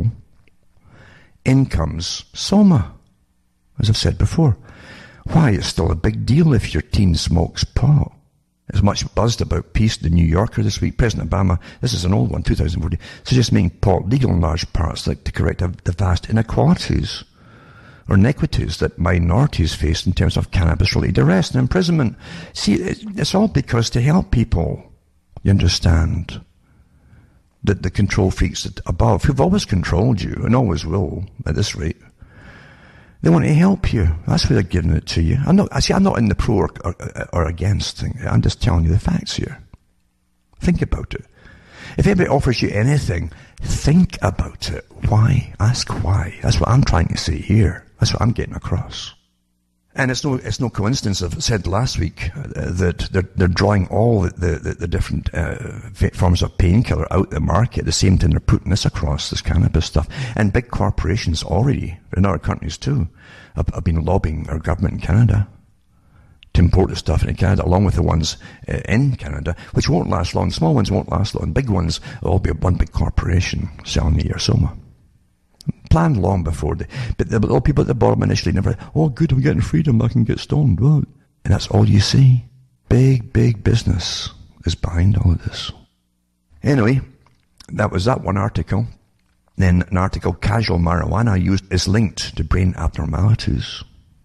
In comes Soma, as I've said before. Why, it's still a big deal if your teen smokes pot. There's much buzzed about peace. The New Yorker this week, President Obama, this is an old one, 2014, suggests making pot legal in large parts to correct the vast inequalities or inequities that minorities face in terms of cannabis-related arrest and imprisonment. See, it's all because to help people, you understand, that the control freaks above, who've always controlled you and always will at this rate, they want to help you. That's why they're giving it to you. I'm not in the pro or against thing. I'm just telling you the facts here. Think about it. If anybody offers you anything, think about it. Why? Ask why. That's what I'm trying to say here. That's what I'm getting across. And it's no coincidence, I've said last week, that they're drawing all the different forms of painkiller out the market. At the same time, they're putting this across, this cannabis stuff. And big corporations already, in other countries too, have been lobbying our government in Canada to import the stuff into Canada, along with the ones in Canada, which won't last long. Small ones won't last long. Big ones will all be one big corporation selling the Soma. Planned long before but the little people at the bottom initially never, oh good, I'm getting freedom, I can get stoned. Well, and that's all you see. Big business is behind all of this. Anyway, that was that one article. Then an article, casual marijuana use is linked to brain abnormalities.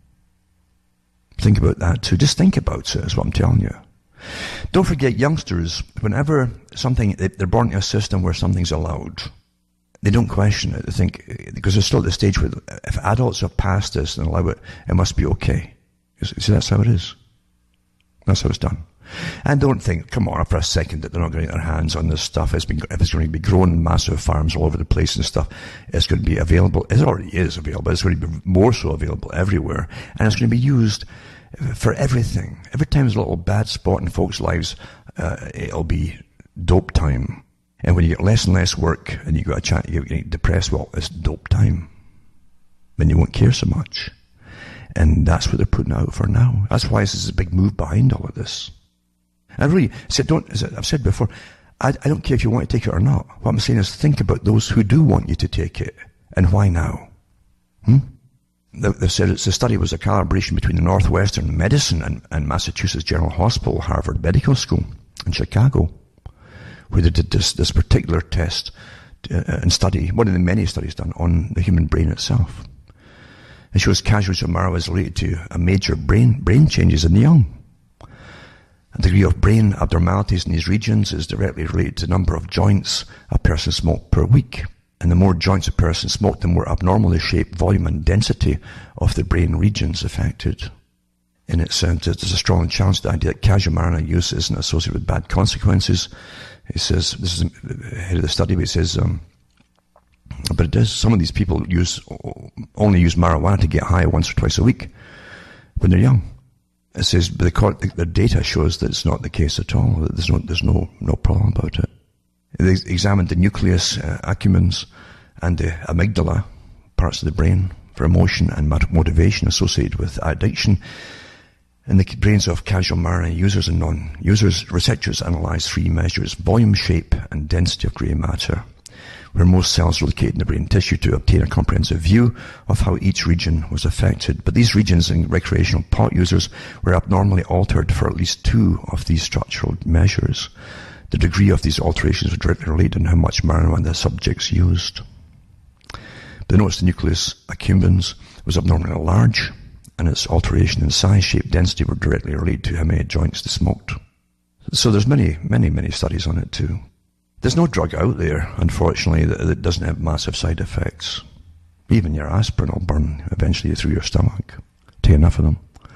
Think about that too. Just think about it, is what I'm telling you. Don't forget, youngsters, whenever they're born into a system where something's allowed, they don't question it. They think, because they're still at the stage where if adults have passed this and allow it, it must be okay. See, that's how it is. That's how it's done. And don't think, come on, for a second, that they're not going to get their hands on this stuff. If it's going to be grown in massive farms all over the place and stuff, it's going to be available. It already is available. It's going to be more so available everywhere. And it's going to be used for everything. Every time there's a little bad spot in folks' lives, it'll be dope time. And when you get less and less work and you got a chance, you get depressed, well, it's dope time. Then you won't care so much. And that's what they're putting out for now. That's why this is a big move behind all of this. I really said, I've said before, I don't care if you want to take it or not. What I'm saying is think about those who do want you to take it. And why now? They said the study was a calibration between the Northwestern Medicine and Massachusetts General Hospital, Harvard Medical School in Chicago, where they did this particular test and study, one of the many studies done on the human brain itself. It shows casual use of marijuana is related to a major brain changes in the young. The degree of brain abnormalities in these regions is directly related to the number of joints a person smoked per week. And the more joints a person smoked, the more abnormally shaped volume and density of the brain regions affected. And it said there's a strong challenge to the idea that casual marijuana use isn't associated with bad consequences. It says, this is the head of the study, but it says, but it does, some of these people only use marijuana to get high once or twice a week when they're young. It says, but the data shows that it's not the case at all. That there's no problem about it. They examined the nucleus accumbens and the amygdala, parts of the brain, for emotion and motivation associated with addiction. In the brains of casual marijuana users and non-users, researchers analysed three measures: volume, shape, and density of grey matter, where most cells are located in the brain tissue, to obtain a comprehensive view of how each region was affected. But these regions in recreational pot users were abnormally altered for at least two of these structural measures. The degree of these alterations was directly related on how much marijuana the subjects used. They noticed the nucleus accumbens was abnormally large, and its alteration in size, shape, density were directly related to how many joints they smoked. So there's many studies on it too. There's no drug out there, unfortunately, that doesn't have massive side effects. Even your aspirin will burn eventually through your stomach. Take enough of them.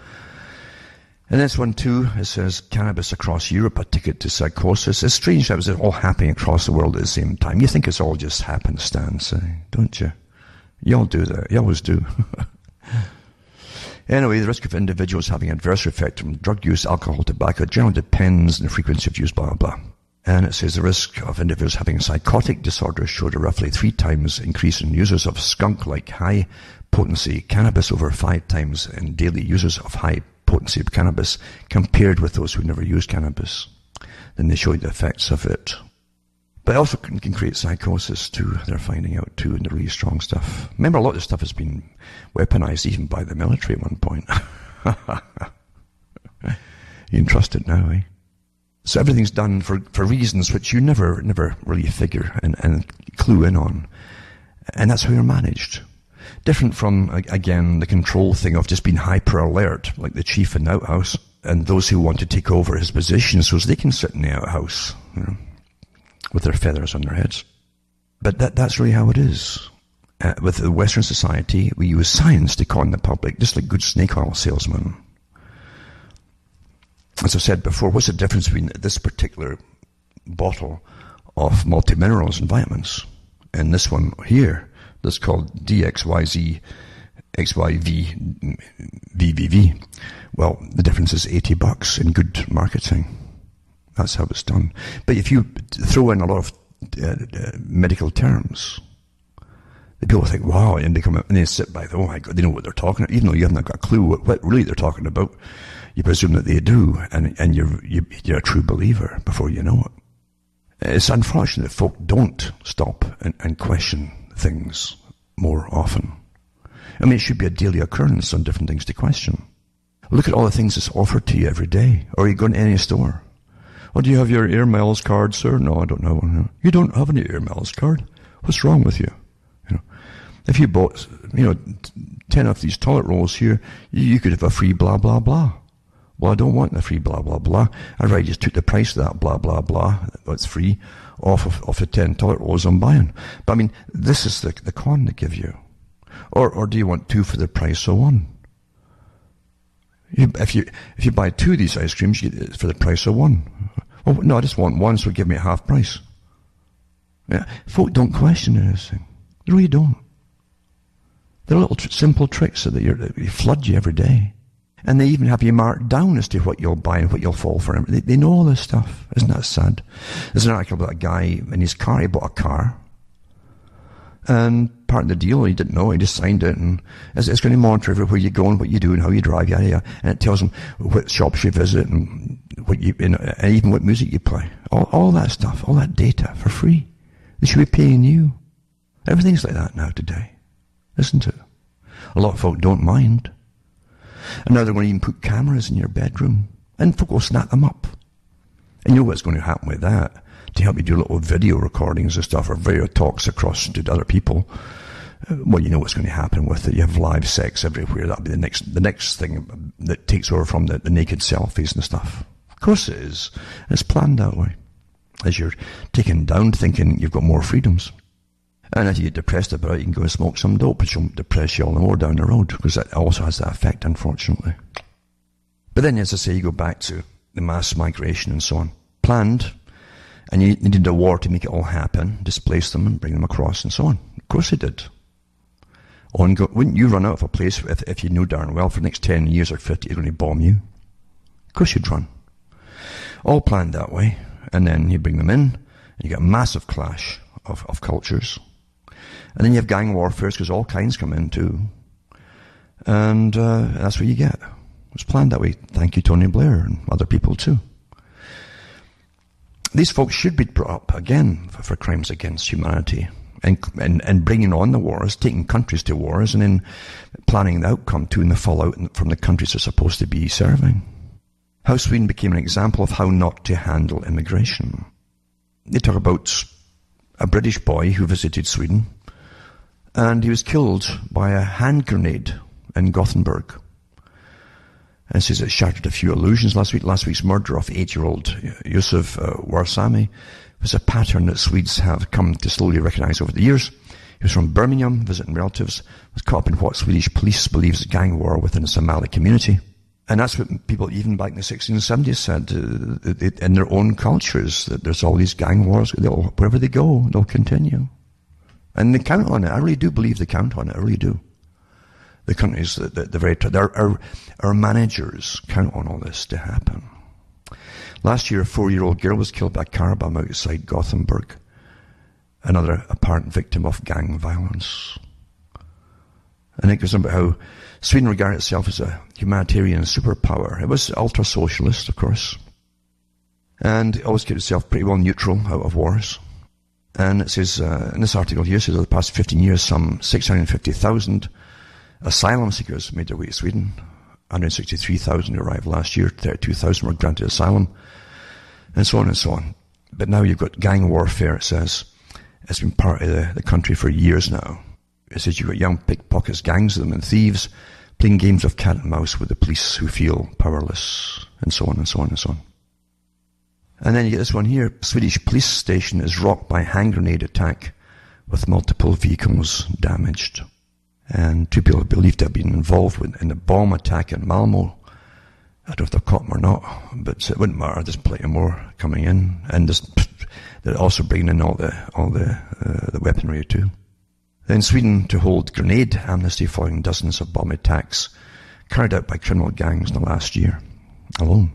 And this one too, it says, cannabis across Europe, a ticket to psychosis. It's strange that it's all happening across the world at the same time. You think it's all just happenstance, don't you? You all do that. You always do. Anyway, the risk of individuals having adverse effect from drug use, alcohol, tobacco, generally depends on the frequency of use, blah, blah. And it says the risk of individuals having psychotic disorder showed a roughly 3 times increase in users of skunk-like high-potency cannabis over 5 times in daily users of high-potency cannabis compared with those who never used cannabis. Then they showed the effects of it. But it also can create psychosis too, they're finding out too, in the really strong stuff. Remember, a lot of this stuff has been weaponized even by the military at one point. You can trust it now, So everything's done for reasons which you never really figure and clue in on. And that's how you're managed. Different from, again, the control thing of just being hyper alert, like the chief in the outhouse, and those who want to take over his position so they can sit in the outhouse, with their feathers on their heads. But that's really how it is. With the Western society, we use science to con the public, just like good snake oil salesmen. As I said before, what's the difference between this particular bottle of multiminerals and vitamins and this one here that's called DXYZ XYVVVV? Well, the difference is $80 in good marketing. That's how it's done. But if you throw in a lot of medical terms, the people think, wow, and they sit by, oh my God, they know what they're talking about, even though you haven't got a clue what really they're talking about. You presume that they do, and you're a true believer before you know it. It's unfortunate that folk don't stop and question things more often. I mean, it should be a daily occurrence on different things to question. Look at all the things that's offered to you every day, or you go in any store. Oh, do you have your Air Miles card, sir? No, I don't have one. You don't have any Air Miles card? What's wrong with you? If you bought, 10 of these toilet rolls here, you could have a free blah, blah, blah. Well, I don't want the free blah, blah, blah. I'd rather just took the price of that blah, blah, blah, that's free, off the 10 toilet rolls I'm buying. But I mean, this is the con they give you. Or do you want 2 for the price of 1? If you buy 2 of these ice creams, you get it for the price of 1. Well, no, I just want 1, so give me a half price. Yeah, folk don't question anything. They really don't. They're little simple tricks that they flood you every day. And they even have you marked down as to what you'll buy and what you'll fall for. They know all this stuff. Isn't that sad? There's an article about a guy in his car. He bought a car. And part of the deal, he didn't know. He just signed it. And it's going to monitor everywhere you go and what you do and how you drive, yada, yada. And it tells him what shops you visit and and even what music you play. All that stuff, all that data for free. They should be paying you. Everything's like that now today, isn't it? A lot of folk don't mind. And now they're going to even put cameras in your bedroom. And folk will snap them up. And you know what's going to happen with that? To help you do little video recordings and stuff, or video talks across to other people. Well, you know what's going to happen with it. You have live sex everywhere. That'll be the next thing that takes over from the naked selfies and stuff. Of course it is. It's planned that way. As you're taken down thinking you've got more freedoms. And if you get depressed about it, you can go and smoke some dope, which will depress you all the more down the road, because that also has that effect, unfortunately. But then, as I say, you go back to the mass migration and so on. Planned, and you needed a war to make it all happen, displace them and bring them across and so on. Of course they did. Wouldn't you run out of a place if you knew darn well for the next 10 years or 50 they're going to bomb you? Of course you'd run. All planned that way. And then you bring them in, and you get a massive clash of cultures. And then you have gang warfare, because all kinds come in too. And that's what you get. It's planned that way. Thank you, Tony Blair, and other people too. These folks should be brought up again for crimes against humanity. And bringing on the wars, taking countries to wars, and then planning the outcome too, and the fallout from the countries they're supposed to be serving. How Sweden became an example of how not to handle immigration. They talk about a British boy who visited Sweden, and he was killed by a hand grenade in Gothenburg. And says it shattered a few illusions last week. Last week's murder of 8-year-old Yusuf Warsame was a pattern that Swedes have come to slowly recognize over the years. He was from Birmingham, visiting relatives, was caught up in what Swedish police believes is a gang war within the Somali community. And that's what people even back in the 60s and 70s said in their own cultures, that there's all these gang wars. Wherever they go, they'll continue. And they count on it. I really do believe they count on it. I really do. The countries, our managers count on all this to happen. Last year, a 4-year-old girl was killed by a car bomb outside Gothenburg. Another apparent victim of gang violence. And it goes on about how Sweden regarded itself as a humanitarian superpower. It was ultra-socialist, of course. And it always kept itself pretty well neutral out of wars. And it says, in this article here, it says over the past 15 years, some 650,000 asylum seekers made their way to Sweden. 163,000 arrived last year, 32,000 were granted asylum, and so on and so on. But now you've got gang warfare, it says. It's been part of the country for years now. It says you've got young pickpockets, gangs of them, and thieves playing games of cat and mouse with the police who feel powerless, and so on and so on and so on. And then you get this one here. Swedish police station is rocked by hand grenade attack with multiple vehicles damaged. And 2 people are believed to have been involved in the bomb attack in Malmo. I don't know if they're caught them or not, but it wouldn't matter. There's plenty more coming in, and they're also bringing in all the weaponry too. Then Sweden to hold grenade amnesty following dozens of bomb attacks carried out by criminal gangs in the last year alone.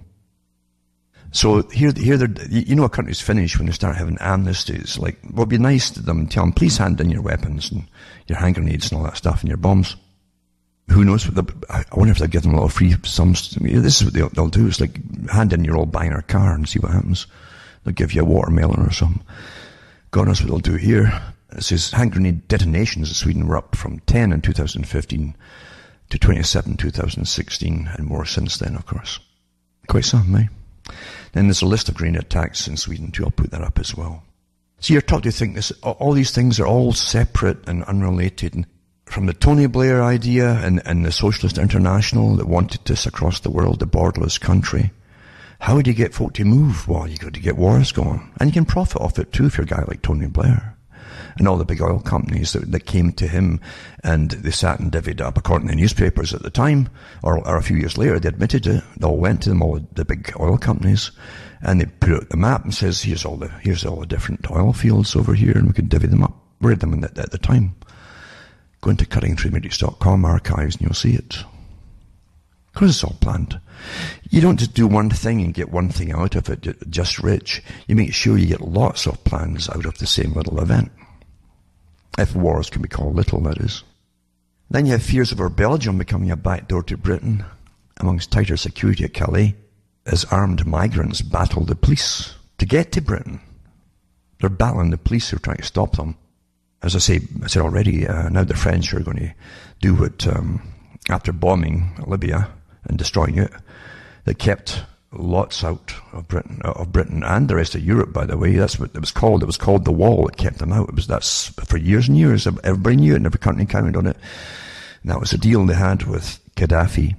So here, you know, a country's finished when they start having amnesties. Like, well, it'd be nice to them and tell them, please hand in your weapons and your hand grenades and all that stuff and your bombs. Who knows? I wonder if they'll give them a lot of free sums. This is what they'll do. It's like, hand in your old banger car and see what happens. They'll give you a watermelon or something. God knows what they'll do here. It says hand grenade detonations in Sweden were up from 10 in 2015 to 27 in 2016, and more since then, of course. Quite some, eh? Then there's a list of grenade attacks in Sweden too. I'll put that up as well. So you're taught to think all these things are all separate and unrelated. And from the Tony Blair idea and the Socialist International that wanted this across the world, the borderless country, how do you get folk to move? Well, you got to get wars going. And you can profit off it too if you're a guy like Tony Blair. And all the big oil companies that came to him and they sat and divvied up, according to the newspapers at the time, or a few years later, they admitted it. They all went to them, all the big oil companies, and they put out the map and says, here's all the different oil fields over here, and we could divvy them up. We had them at the time. Go into cuttingthroughthematrix.com archives and you'll see it. Because it's all planned. You don't just do one thing and get one thing out of it, just rich. You make sure you get lots of plans out of the same little event. If wars can be called little, that is. Then you have fears over Belgium becoming a backdoor to Britain, amongst tighter security at Calais, as armed migrants battle the police to get to Britain. They're battling the police who are trying to stop them. As I said already, now the French are going to do what, after bombing Libya and destroying it, they kept lots out of Britain and the rest of Europe, by the way. That's what it was called. It was called the Wall. It kept them out. That's for years and years. Everybody knew it and every country counted on it. And that was the deal they had with Gaddafi.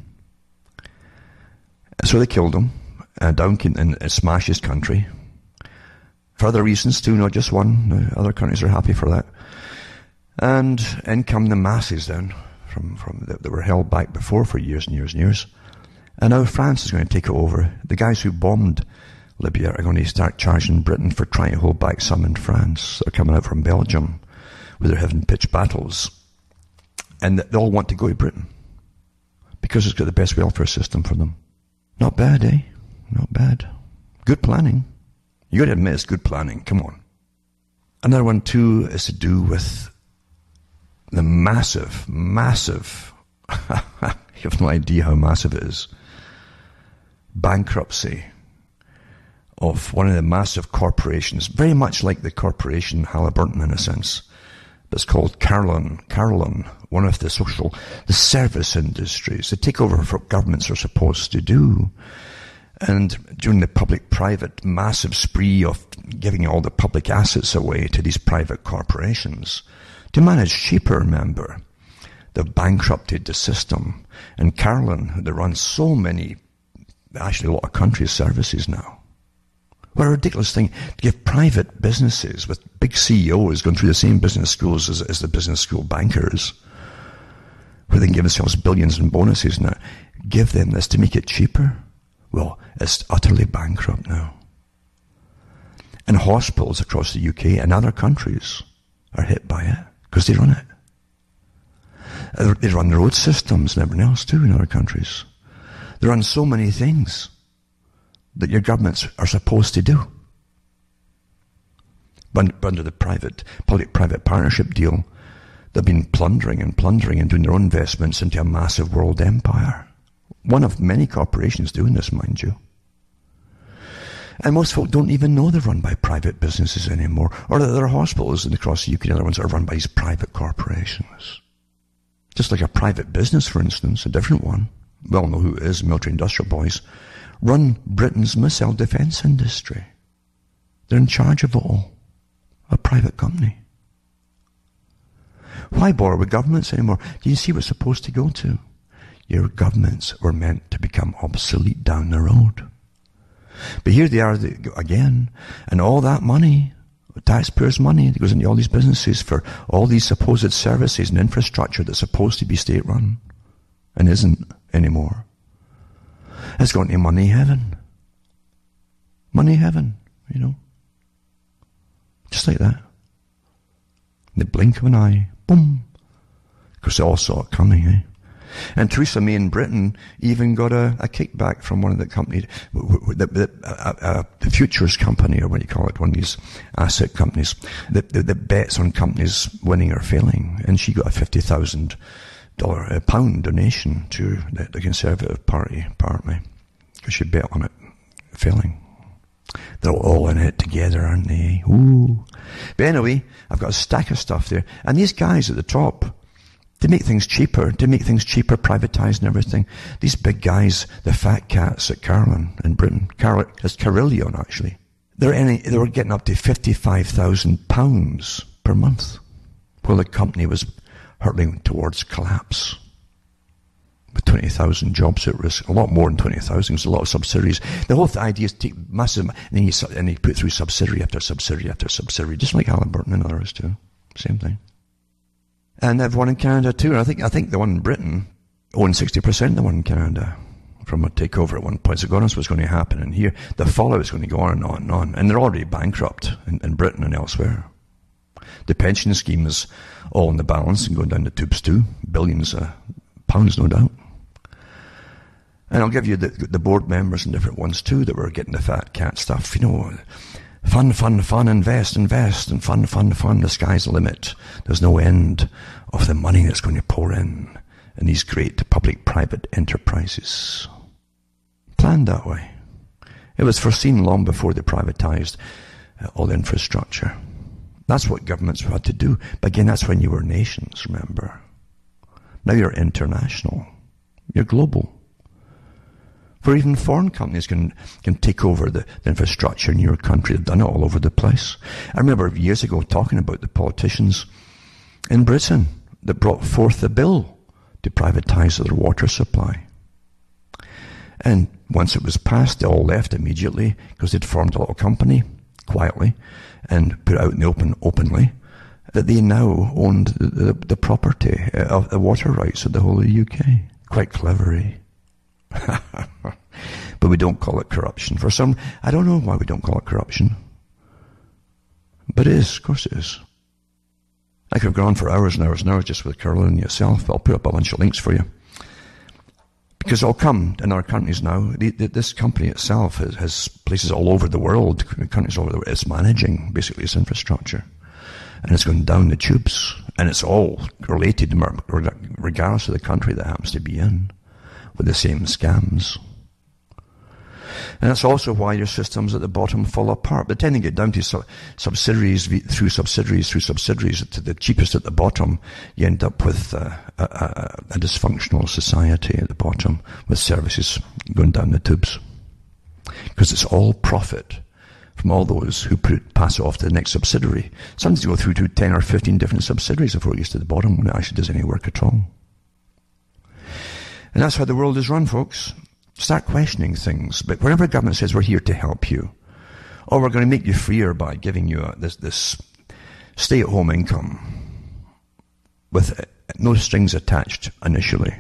So they killed him down and smashed his country. For other reasons too, not just one. Other countries are happy for that. And in come the masses then, from that were held back before for years and years and years. And now France is going to take it over. The guys who bombed Libya are going to start charging Britain for trying to hold back some in France. They're coming out from Belgium, where they're having pitched battles. And they all want to go to Britain, because it's got the best welfare system for them. Not bad, eh? Not bad. Good planning. You got to admit it's good planning. Come on. Another one too is to do with the massive, you have no idea how massive it is, bankruptcy of one of the massive corporations, very much like the corporation Halliburton in a sense. It's called Carlon, one of the service industries. They take over what governments are supposed to do. And during the public-private massive spree of giving all the public assets away to these private corporations, to manage cheaper, remember, they've bankrupted the system. And Carlon, they run so many, actually a lot of country services now. What a ridiculous thing to give private businesses with big CEOs going through the same business schools as the business school bankers, where they can give themselves billions in bonuses now. Give them this to make it cheaper. Well, it's utterly bankrupt now. And hospitals across the UK and other countries are hit by it because they run it. They run the road systems and everything else too in other countries. They run so many things that your governments are supposed to do. But under the public-private partnership deal, they've been plundering and doing their own investments into a massive world empire. One of many corporations doing this, mind you. And most folk don't even know they're run by private businesses anymore, or that there are hospitals across the UK and other ones that are run by these private corporations. Just like a private business, for instance, a different one, we all know who it is, military industrial boys, run Britain's missile defence industry. They're in charge of it all. A private company. Why bother with governments anymore? Do you see what's supposed to go to? Your governments were meant to become obsolete down the road. But here they are again, and all that money, taxpayers' money, that goes into all these businesses for all these supposed services and infrastructure that's supposed to be state-run, and isn't anymore. It's gone to money heaven. Money heaven, you know. Just like that. In the blink of an eye, boom. Because they all saw it coming, eh? And Theresa May in Britain even got a kickback from one of the companies, the futures company, or what do you call it, one of these asset companies, that bets on companies winning or failing. And she got a £50,000 pound donation to the Conservative Party, apparently, because she bet on it failing. They're all in it together, aren't they? Ooh. But anyway, I've got a stack of stuff there. And these guys at the top, to make things cheaper, privatised and everything, these big guys, the fat cats at Carlon in Britain, it's Carillion actually, they were getting up to £55,000 per month, while the company was hurtling towards collapse. With 20,000 jobs at risk, a lot more than 20,000, there's a lot of subsidiaries. The whole idea is to take massive, and you put through subsidiary after subsidiary after subsidiary, just like Halliburton and others too. Same thing. And they have one in Canada too. And I think the one in Britain owned 60% of the one in Canada from a takeover at one point. So God knows what's going to happen. And here, the fallout is going to go on and on and on. And they're already bankrupt in Britain and elsewhere. The pension scheme is all in the balance and going down the tubes too. Billions of pounds, no doubt. And I'll give you the board members and different ones too that were getting the fat cat stuff. You know, fun, invest, and fun. The sky's the limit. There's no end of the money that's going to pour in these great public-private enterprises. Planned that way. It was foreseen long before they privatized all the infrastructure. That's what governments had to do. But again, that's when you were nations, remember. Now you're international. You're global. Where even foreign companies can take over the infrastructure in your country. They've done it all over the place. I remember years ago talking about the politicians in Britain that brought forth the bill to privatize their water supply. And once it was passed, they all left immediately because they'd formed a little company quietly and put it out in the open openly that they now owned the property of the water rights of the whole of the UK. Quite clever, eh? But we don't call it corruption. For some, I don't know why we don't call it corruption. But it is, of course it is. I could have gone for hours and hours and hours just with Carolyn and yourself. I'll put up a bunch of links for you. Because it'll come in our countries now. This company itself has places all over the world, countries all over the world. It's managing, basically, its infrastructure. And it's going down the tubes. And it's all related, regardless of the country that happens to be in, with the same scams. And that's also why your systems at the bottom fall apart. But then you get down to subsidiaries through subsidiaries to the cheapest at the bottom, you end up with a dysfunctional society at the bottom with services going down the tubes. Because it's all profit from all those who pass it off to the next subsidiary. Sometimes you go through to 10 or 15 different subsidiaries before it gets to the bottom when it actually does any work at all. And that's how the world is run, folks. Start questioning things. But whenever a government says we're here to help you, or we're going to make you freer by giving you this stay-at-home income with no strings attached initially.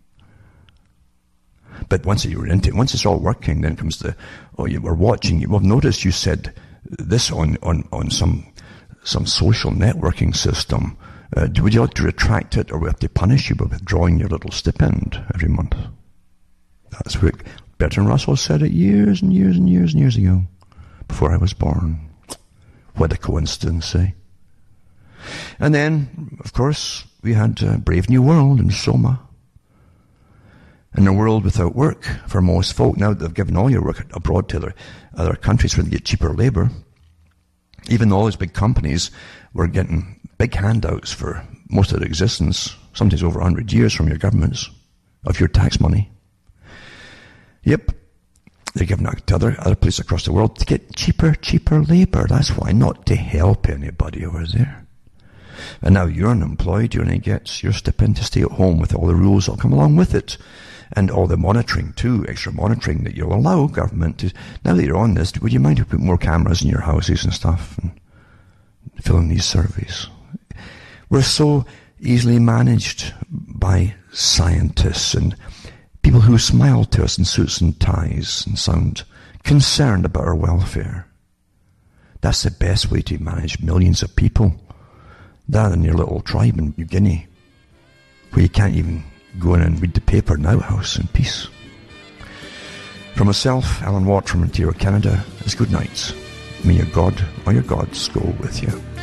But once you're into it, once it's all working, then comes we're watching you. We've noticed you said this on some social networking system. Would you like to retract it, or we have to punish you by withdrawing your little stipend every month? That's what Bertrand Russell said it years and years and years and years ago, before I was born. What a coincidence, eh? And then, of course, we had Brave New World and Soma. And a world without work for most folk. Now they've given all your work abroad to other countries where they get cheaper labour. Even though all these big companies were getting big handouts for most of their existence, sometimes over 100 years from your governments, of your tax money. Yep, they're giving out to other places across the world to get cheaper labour. That's why, not to help anybody over there. And now you're unemployed, you only get your stipend to stay at home with all the rules that come along with it. And all the monitoring too, extra monitoring that you'll allow government to. Now that you're on this, would you mind to put more cameras in your houses and stuff and fill in these surveys? We're so easily managed by scientists and people who smile to us in suits and ties and sound concerned about our welfare. That's the best way to manage millions of people. That in your little tribe in New Guinea, where you can't even go in and read the paper in the outhouse in peace. From myself, Alan Watt from Ontario, Canada, it's good night. May your God or your gods go with you.